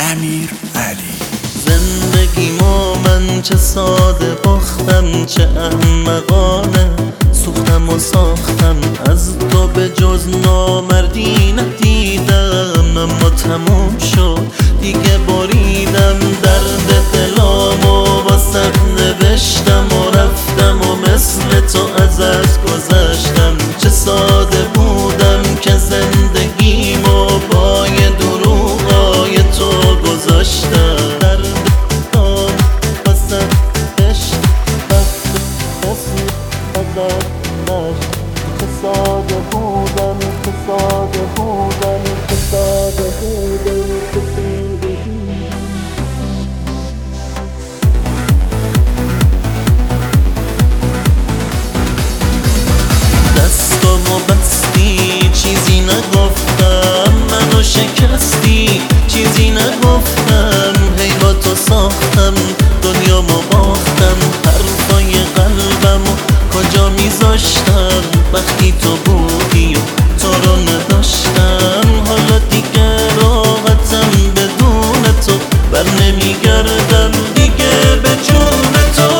امیرعلی. زندگیمو من چه ساده باختم، چه احمقانه سوختم و ساختم. از تو به جز نامردی ندیدم، اما تموم شد دیگه بریدم. درد دلامو واسه نوشتم و رفتم و مثل تو ازت گذشتم. چه ساده بودم که زندگیمو با یه دروغای تو گذاشتم. چه ساده بودم، چه ساده بودم، چه ساده بودم، چه ساده بودم. دستامو بستی چیزی نگفتم، منو شکستی چیزی نگفتم. هی با تو ساختم دنیامو باختم، حرفای قلبمو کجا میذاشتم وقتی تو بودی و تو رو نداشتم. حالا دیگه راحتم بدون تو، بر نمیگردم دیگه به جون تو.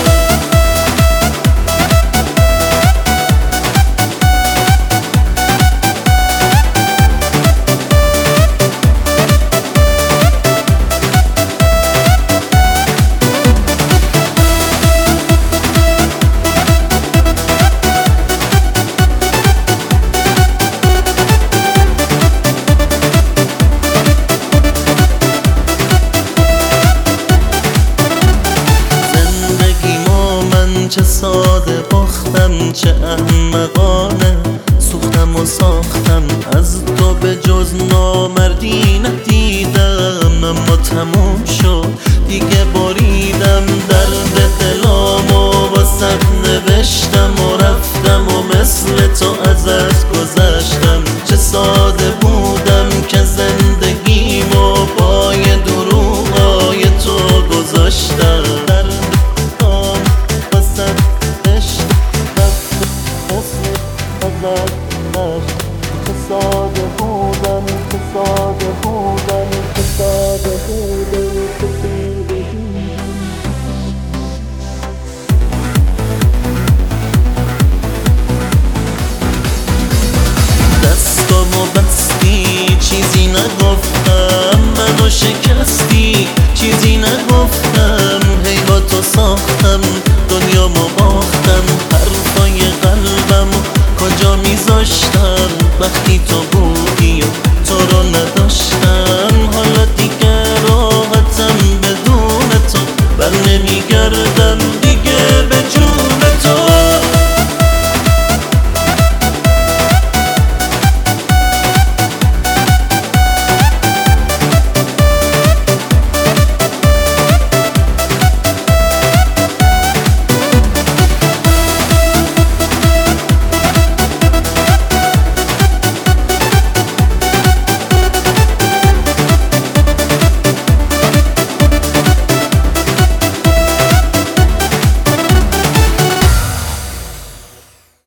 چه ساده باختم، چه احمقانه سوختم و ساختم. از تو به جز نامردی ندیدم، اما تموم شد دیگه بریدم. درد دلامو واسه نوشتم و رفتم و مثل تو ازت گذشتم. چه ساده بودم که زندگیمو با یه دروغای تو گذاشتم. چه ساده بودم، چه ساده بودم، چه ساده بودم، چه ساده بودم. دستامو بستی چیزی نگفتم، منو شکستی چیزی نگفتم. هی با تو ساختم دنیامو باختم، حرفای قلبمو کجا میذاشتم وقتی تو بودی و تو رو نداشتم.